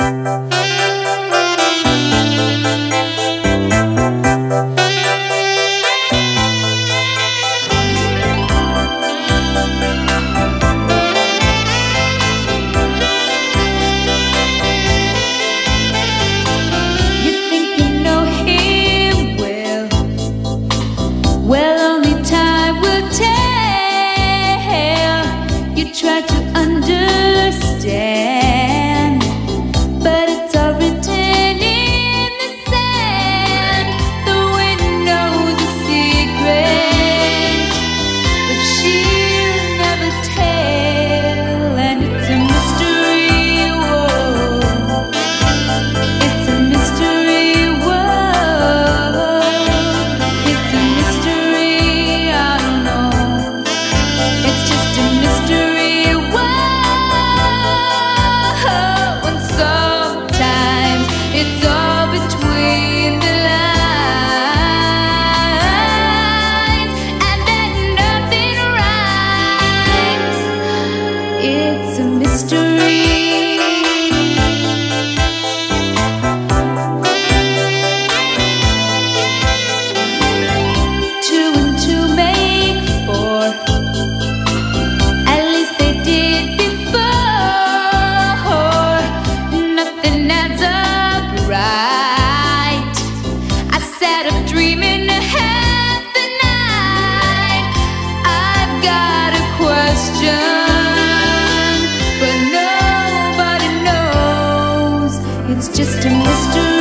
Try to understand, but it's all written in the sand. The wind knows a secret, but she'll never tell, and it's a mystery world. It's a mystery world. It's a mystery, I don't know. It's just a mystery. It's all between the lines, and then nothing rhymes. It's a mystery. Two and two make four. At least they did before. Nothing adds up. Right, I sat up dreaming half the night. I've got a question, but nobody knows. It's just a mystery.